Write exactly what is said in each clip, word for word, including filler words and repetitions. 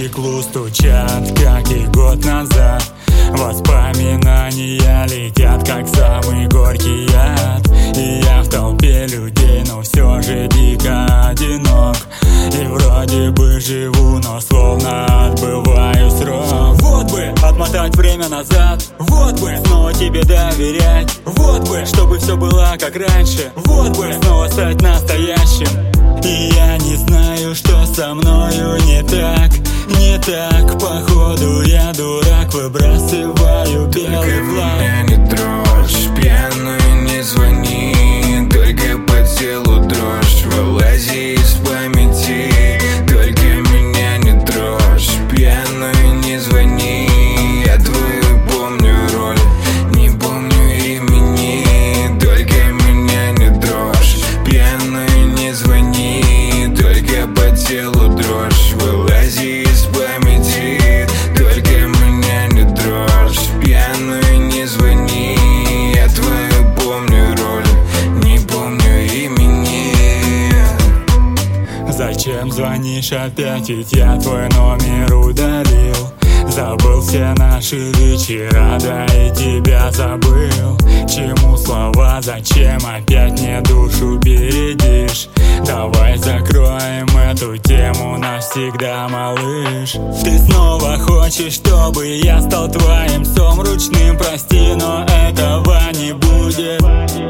стеклу стучат, как и год назад. Воспоминания летят, как самый горький яд. И я в толпе людей, но все же дико одинок. И вроде бы живу, но словно отбываю срок. Вот бы отмотать время назад, вот бы снова тебе доверять, вот бы, чтобы все было как раньше, вот бы снова стать настоящим. И я не знаю, что со мною не так, не так. Походу я дурак, выбрасываю белый флаг. Меня не трожь, пьяную не звони, только по телу дрожь, вылази из памяти. Только меня не трожь, пьяную не звони, я твою помню роль, не помню имени. Только меня не дрожь, пьяную не звони, только по телу дрожь, вылази из памяти. Только меня не дрожь, пьяную не звони, я твою помню роль, не помню имени. Зачем звонишь опять, ведь я твой номер удалил. Забыл все наши вечера, да и тебя забыл. Чему слова, зачем опять мне душу бередишь? Давай закроем эту тему навсегда, малыш. Ты снова хочешь, чтобы я стал твоим псом ручным, прости, но этого не будет.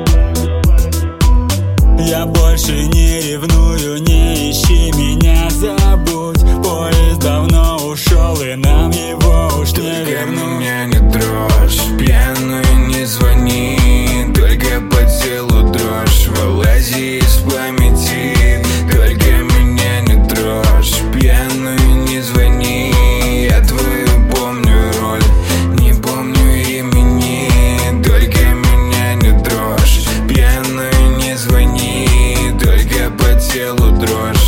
Я больше не ревную, не ищи меня, забудь. Поезд давно ушел, и нам его уж не вернуть. Только меня не трожь, пьяную не звони, только по телу дрожь, вылази из памяти. Только меня не трожь, пьяную не звони, я твою помню роль, не помню имени. Только меня не трожь, пьяную не звони, только по телу дрожь.